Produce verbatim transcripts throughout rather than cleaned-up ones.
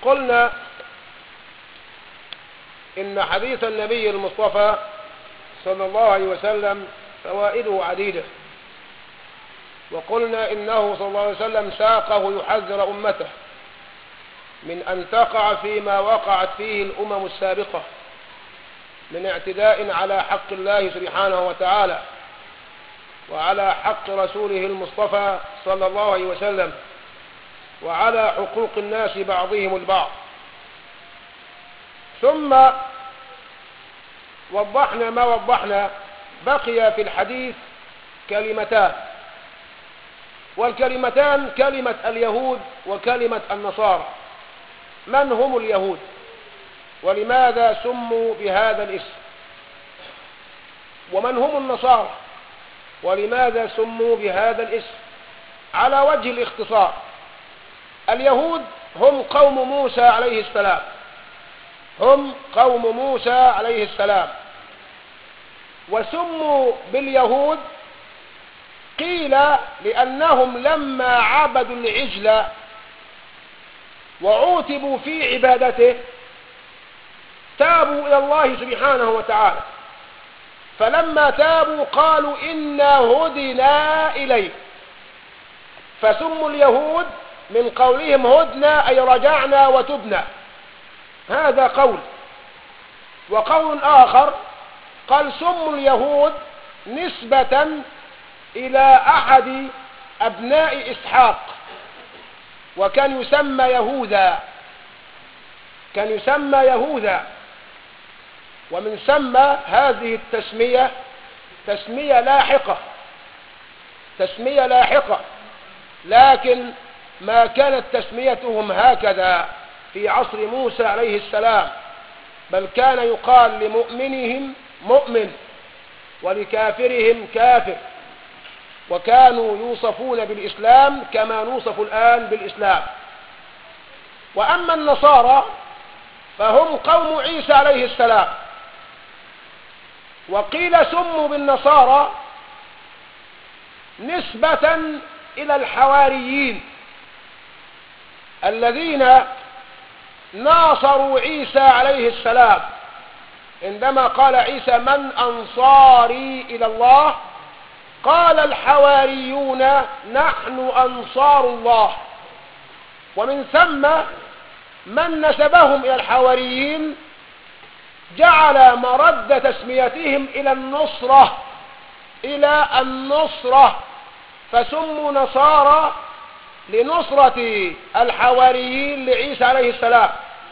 قلنا إن حديث النبي المصطفى صلى الله عليه وسلم فوائده عديدة، وقلنا إنه صلى الله عليه وسلم ساقه يحذر أمته من أن تقع فيما وقعت فيه الأمم السابقة من اعتداء على حق الله سبحانه وتعالى وعلى حق رسوله المصطفى صلى الله عليه وسلم وعلى حقوق الناس بعضهم البعض. ثم وضحنا ما وضحنا، بقي في الحديث كلمتان، والكلمتان كلمة اليهود وكلمة النصارى. من هم اليهود ولماذا سموا بهذا الاسم؟ ومن هم النصارى ولماذا سموا بهذا الاسم؟ على وجه الاختصار، اليهود هم قوم موسى عليه السلام، هم قوم موسى عليه السلام، وسموا باليهود قيل لأنهم لما عبدوا العجل وعوتبوا في عبادته تابوا إلى الله سبحانه وتعالى، فلما تابوا قالوا إنا هدنا إليه، فسموا اليهود من قولهم هدنا أي رجعنا وتبنا. هذا قول. وقول آخر قال سموا اليهود نسبة إلى أحد أبناء إسحاق، وكان يسمى يهوذا، كان يسمى يهوذا، ومن ثم هذه التسمية تسمية لاحقة، تسمية لاحقة، لكن ما كانت تسميتهم هكذا في عصر موسى عليه السلام، بل كان يقال لمؤمنهم مؤمن ولكافرهم كافر، وكانوا يوصفون بالإسلام كما نوصف الآن بالإسلام. وأما النصارى فهم قوم عيسى عليه السلام، وقيل سموا بالنصارى نسبة إلى الحواريين الذين ناصروا عيسى عليه السلام، عندما قال عيسى من أنصاري إلى الله قال الحواريون نحن أنصار الله، ومن ثم من نسبهم إلى الحواريين جعل مرد تسميتهم إلى النصرة، إلى النصرة، فسموا نصارى لنصرة الحواريين لعيسى عليه السلام.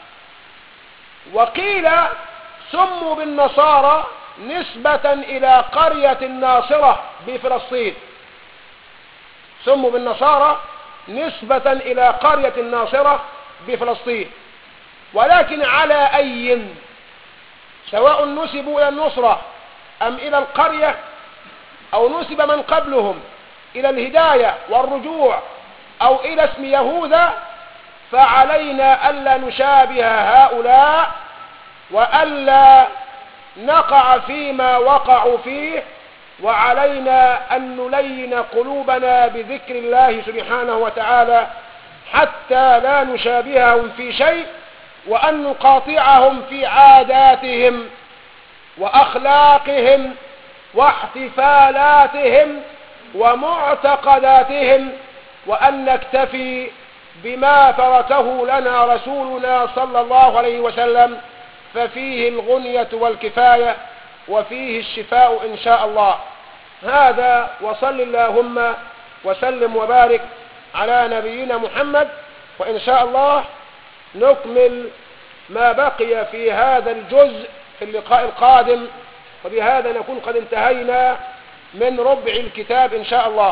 وقيل سموا بالنصارى نسبة إلى قرية الناصرة بفلسطين، سموا بالنصارى نسبة إلى قرية الناصرة بفلسطين. ولكن على أي، سواء نسبوا إلى النصرة أم إلى القرية أو نسب من قبلهم إلى الهداية والرجوع أو إلى اسم يهوذا، فعلينا ألا نشابه هؤلاء وألا نقع فيما وقعوا فيه، وعلينا أن نلين قلوبنا بذكر الله سبحانه وتعالى حتى لا نشابههم في شيء، وأن نقاطعهم في عاداتهم وأخلاقهم واحتفالاتهم ومعتقداتهم، وأن نكتفي بما تركه لنا رسولنا صلى الله عليه وسلم، ففيه الغنية والكفاية وفيه الشفاء إن شاء الله. هذا، وصل اللهم وسلم وبارك على نبينا محمد، وإن شاء الله نكمل ما بقي في هذا الجزء في اللقاء القادم، وبهذا نكون قد انتهينا من ربع الكتاب إن شاء الله.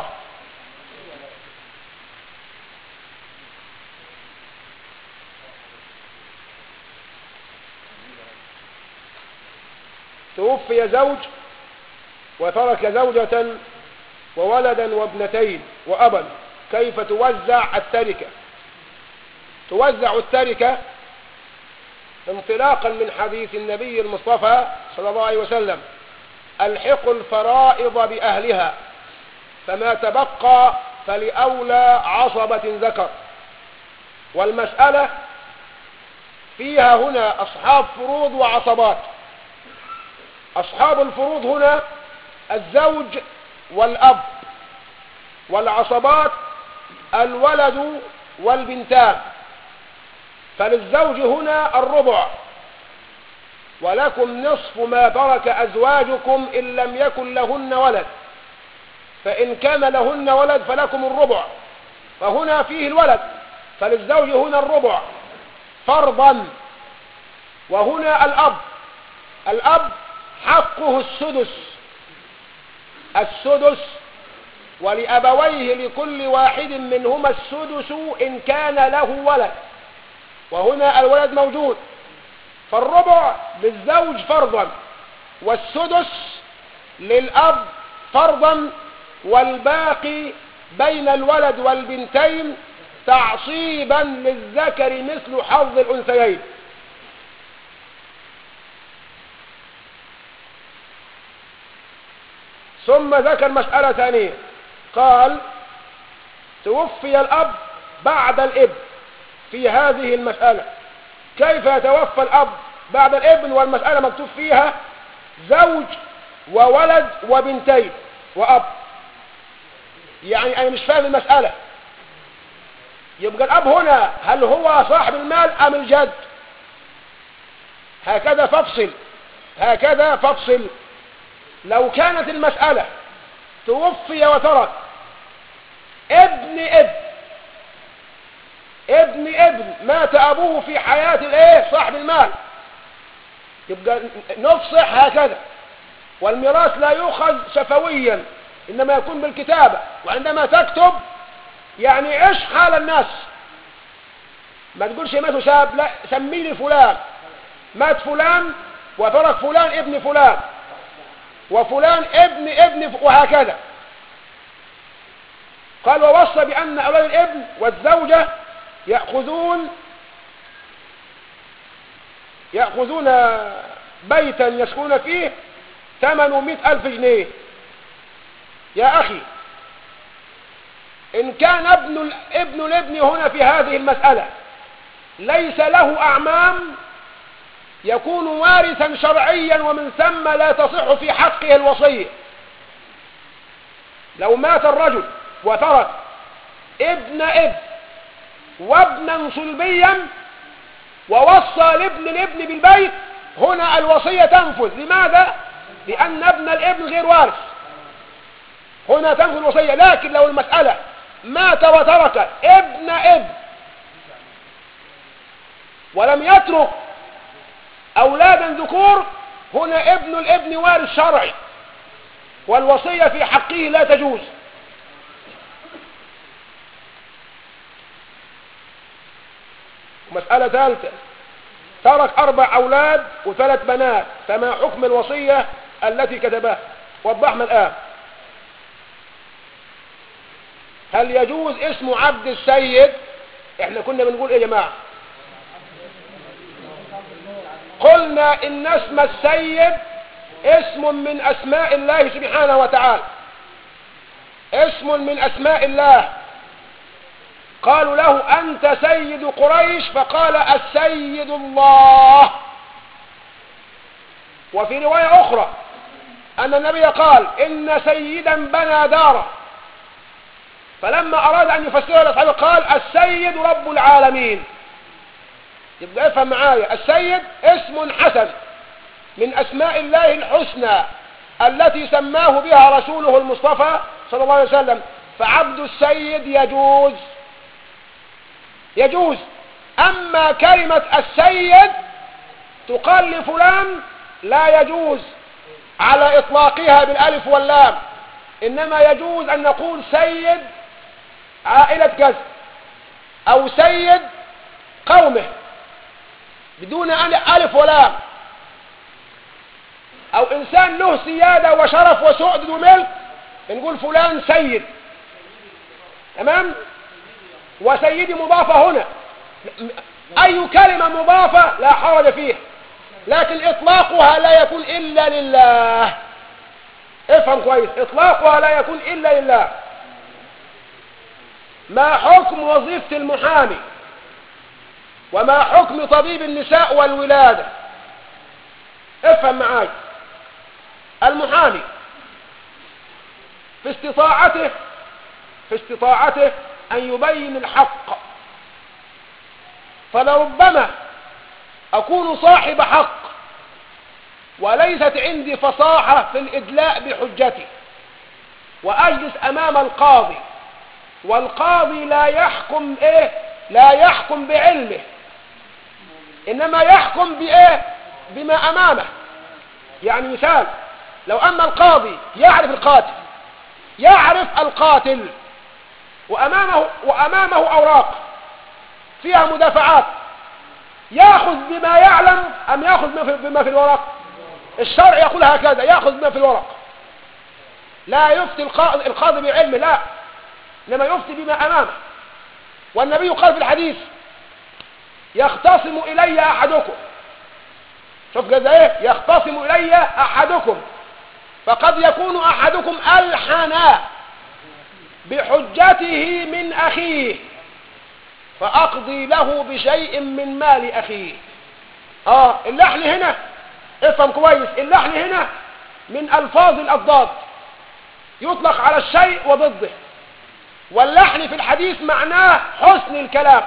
توفي زوج وترك زوجة وولدا وابنتين وأبا، كيف توزع التركة؟ توزع التركة انطلاقا من حديث النبي المصطفى صلى الله عليه وسلم الحق الفرائض بأهلها، فما تبقى فلأولى عصبة ذكر. والمسألة فيها هنا أصحاب فروض وعصبات. أصحاب الفروض هنا الزوج والأب، والعصبات الولد والبنتان. فللزوج هنا الربع، ولكم نصف ما ترك أزواجكم إن لم يكن لهن ولد، فإن كان لهن ولد فلكم الربع، فهنا فيه الولد، فللزوج هنا الربع فرضا. وهنا الأب، الأب حقه السدس، السدس ولأبويه لكل واحد منهما السدس إن كان له ولد، وهنا الولد موجود، فالربع للزوج فرضا، والسدس للأب فرضا، والباقي بين الولد والبنتين تعصيبا للذكر مثل حظ الأنثيين. ثم ذكر مسألة ثانية، قال توفي الأب بعد الابن. في هذه المسألة كيف يتوفى الأب بعد الابن والمسألة مكتوب فيها زوج وولد وبنتين وأب؟ يعني أنا مش فاهم المسألة. يبقى الأب هنا هل هو صاحب المال أم الجد؟ هكذا فافصل، هكذا فافصل. لو كانت المسألة توفي وترك ابن ابن ابن ابن مات أبوه في حياة الايه صاحب المال، يبقى نفصح هكذا، والميراث لا يؤخذ شفويا إنما يكون بالكتابة، وعندما تكتب يعني عش حال الناس، ما تقولش مات شاب، لا سمي لي فلان مات فلان وترك فلان ابن فلان وفلان ابن ابن وهكذا. قال ووصى بأن أولاد الابن والزوجة يأخذون يأخذون بيتا يسكنون فيه ثمانمائة ألف جنيه. يا أخي إن كان ابن ابن الابن هنا في هذه المسألة ليس له أعمام يكون وارثا شرعيا، ومن ثم لا تصح في حقه الوصية. لو مات الرجل وترك ابن ابن وابنا صلبيا ووصى لابن الابن بالبيت، هنا الوصية تنفذ. لماذا؟ لأن ابن الابن غير وارث، هنا تنفذ الوصية. لكن لو المسألة مات وترك ابن ابن ولم يترك أولادا ذكور، هنا ابن الابن وارث شرعي، والوصية في حقه لا تجوز. مسألة ثالثة، ترك أربع أولاد وثلاث بنات، فما حكم الوصية التي كتبها؟ وضحنا الآن. هل يجوز اسم عبد السيد؟ احنا كنا بنقول ايه يا جماعة؟ قلنا إن اسم السيد اسم من أسماء الله سبحانه وتعالى، اسم من أسماء الله. قالوا له أنت سيد قريش، فقال السيد الله. وفي رواية أخرى أن النبي قال إن سيدا بنى دارا، فلما أراد أن يفسرها لأصحابه قال السيد رب العالمين. يبقى افهم معايا، السيد اسم حسن من أسماء الله الحسنى التي سماه بها رسوله المصطفى صلى الله عليه وسلم. فعبد السيد يجوز يجوز أما كلمة السيد تقال لفلان لا يجوز على إطلاقها بالألف واللام، إنما يجوز أن نقول سيد عائلة كذا أو سيد قومه بدون ألف ولام، أو إنسان له سيادة وشرف وسعد وملك نقول فلان سيد. تمام؟ وسيدي مضافة هنا، أي كلمة مضافة لا حرج فيها، لكن إطلاقها لا يكون إلا لله. افهم كويس، إطلاقها لا يكون إلا لله. ما حكم وظيفة المحامي وما حكم طبيب النساء والولادة؟ افهم معاي. المحامي في استطاعته في استطاعته أن يبين الحق، فلربما أكون صاحب حق وليست عندي فصاحة في الإدلاء بحجتي، وأجلس أمام القاضي، والقاضي لا يحكم إيه لا يحكم بعلمه، إنما يحكم بإيه بما أمامه. يعني مثال، لو أن القاضي يعرف القاتل يعرف القاتل وأمامه وأمامه أوراق فيها مدافعات، يأخذ بما يعلم أم يأخذ بما في الورق؟ الشرع يقول هكذا، يأخذ بما في الورق. لا يفتي القاضي, القاضي بعلمه، لا، إنما يفتي بما أمامه. والنبي قال في الحديث: يختصم إلي أحدكم، شوف كذا ايه، يختصم إلي أحدكم فقد يكون أحدكم ألحن بحجته من أخيه فأقضي له بشيء من مال أخيه. آه اللحن هنا افهم كويس، اللحن هنا من ألفاظ الأضداد، يطلق على الشيء وضده. واللحن في الحديث معناه حسن الكلام،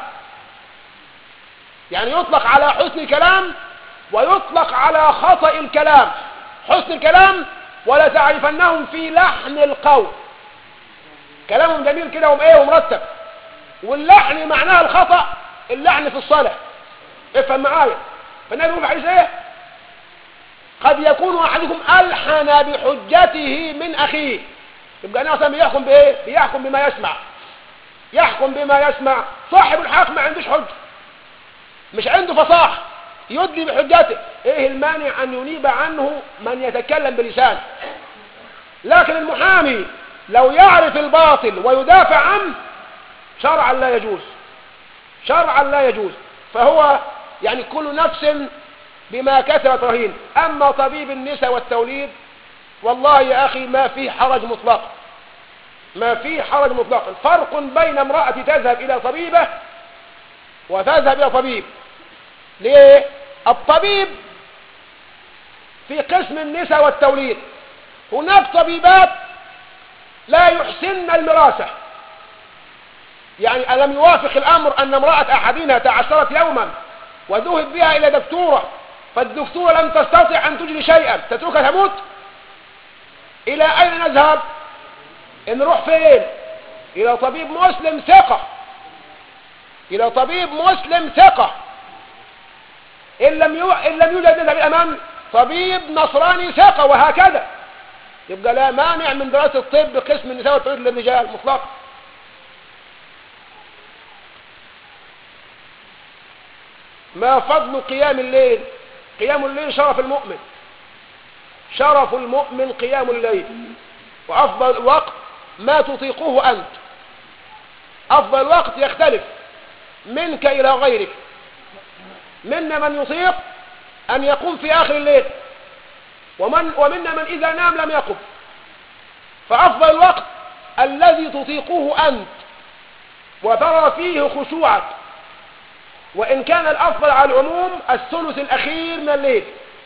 يعني يطلق على حسن الكلام ويطلق على خطأ الكلام. حسن الكلام ولا تعرفنهم في لحن القول، كلامهم جميل كده ومايه ومرتب. واللحن معناه الخطأ، اللحن في الصلاة، افهم معايا. فالنبي يقول عايز ايه؟ قد يكون احدكم ألحن بحجته من اخيه. يبقى انا اصلا بيحكم بايه؟ بيحكم بما يسمع، يحكم بما يسمع. صاحب الحق ما عندوش حجة، مش عنده فصاحة يدلي بحجته، ايه المانع ان ينيب عنه من يتكلم بلسانه؟ لكن المحامي لو يعرف الباطل ويدافع عنه شرعا لا يجوز، شرعا لا يجوز. فهو يعني كل نفس بما كسبت رهين. اما طبيب النساء والتوليد والله يا اخي ما فيه حرج مطلق، ما فيه حرج مطلق. الفرق بين امرأة تذهب الى طبيبة وتذهب الى طبيب. ليه؟ الطبيب في قسم النساء والتوليد هناك طبيبات لا يحسن المراسة، يعني ألم يوافق الأمر أن امرأة أحدنا تعسرت يوما وذهب بها إلى دكتورة، فالدكتورة لم تستطع أن تجري شيئا، تتركها تموت؟ إلى أين نذهب؟ نروح فين؟ إلى طبيب مسلم ثقة، إلى طبيب مسلم ثقة. إن لم يو... إن لم يوجد نذهب الأمام طبيب نصراني ثقة، وهكذا. يبقى لا مانع من دراسة الطب قسم النساء والتوليد للرجال مطلقا. ما فضل قيام الليل؟ قيام الليل شرف المؤمن، شرف المؤمن قيام الليل، وأفضل الوقت ما تطيقه أنت. أفضل الوقت يختلف منك إلى غيرك. منا من يطيق أن يقوم في آخر الليل، ومن ومنا من إذا نام لم يقم. فأفضل الوقت الذي تطيقه أنت وترى فيه خشوعك، وإن كان الأفضل على العموم الثلث الأخير من الليل.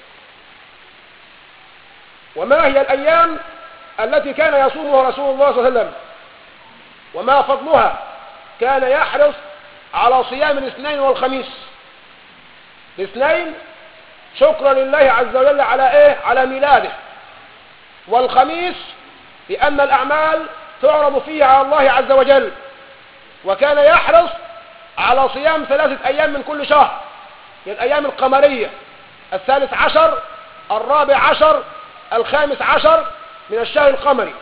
وما هي الأيام التي كان يصومها رسول الله صلى الله عليه وسلم وما فضلها؟ كان يحرص على صيام الاثنين والخميس. الاثنين شكرا لله عز وجل على ايه؟ على ميلاده. والخميس لأن الأعمال تعرض فيه على الله عز وجل. وكان يحرص على صيام ثلاثة أيام من كل شهر، من الأيام القمرية، الثالث عشر، الرابع عشر، الخامس عشر من الشهر القمري.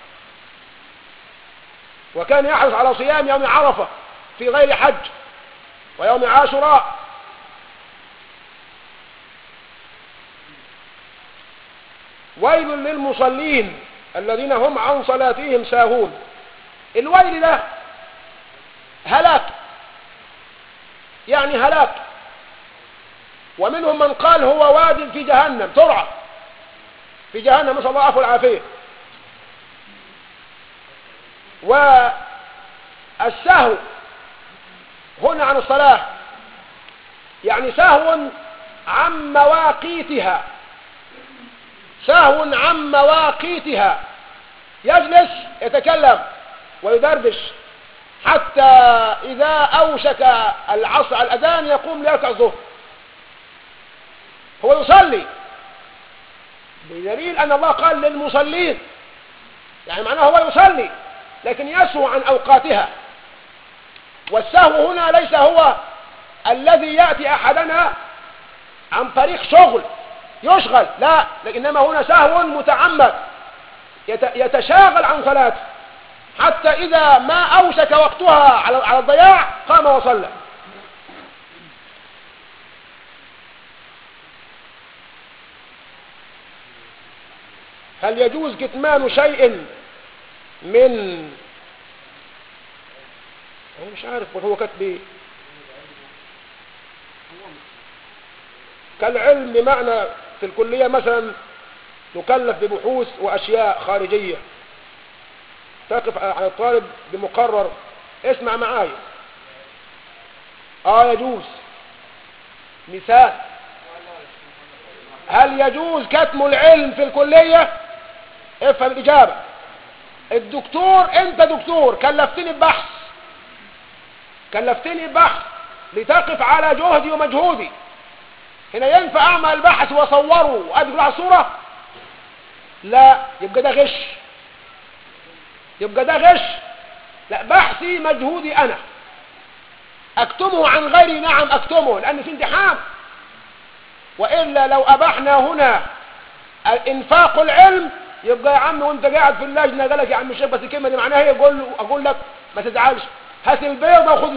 وكان يحرص على صيام يوم عرفة في غير حج، ويوم عاشوراء. ويل للمصلين الذين هم عن صلاتهم ساهون. الويل ده هلاك، يعني هلاك. ومنهم من قال هو واد في جهنم، ترعى في جهنم، نسأل الله العفو والعافية. والسهو هنا عن الصلاة يعني سهو عن مواقيتها، سهو عن مواقيتها، يجلس يتكلم ويدردش حتى إذا أوشك العصر الأذان يقوم ليركع الظهر، هو يصلي، بدليل أن الله قال للمصلين، يعني معناه هو يصلي لكن يسهو عن أوقاتها. والسهو هنا ليس هو الذي يأتي أحدنا عن طريق شغل يشغل، لا، إنما هنا سهو متعمد يتشاغل عن صلاته حتى إذا ما أوشك وقتها على الضياع قام وصلى. هل يجوز كتمان شيء من، أنا مش عارف هو كاتب ايه، كالعلم بمعنى في الكلية مثلا نكلف ببحوث وأشياء خارجية تقف على الطالب بمقرر. اسمع معايا، اه يجوز. مثال، هل يجوز كتم العلم في الكلية؟ افهم الإجابة. الدكتور، انت دكتور كلفتني ببحث، كلفتني ببحث لتقف على جهدي ومجهودي، هنا ينفع اعمل البحث واصوره وادخل على الصورة؟ لا، يبقى ده غش، يبقى ده غش. لا، بحثي مجهودي انا، اكتمه عن غيري، نعم اكتمه لان في امتحان، والا لو ابحنا هنا انفاق العلم يبقى يا عم وانت قاعد في اللجنه قالك يا عم الشيخ بس الكلمه دي معناها ايه، اقول له اقول لك ما تزعلش، هات البيضه وخد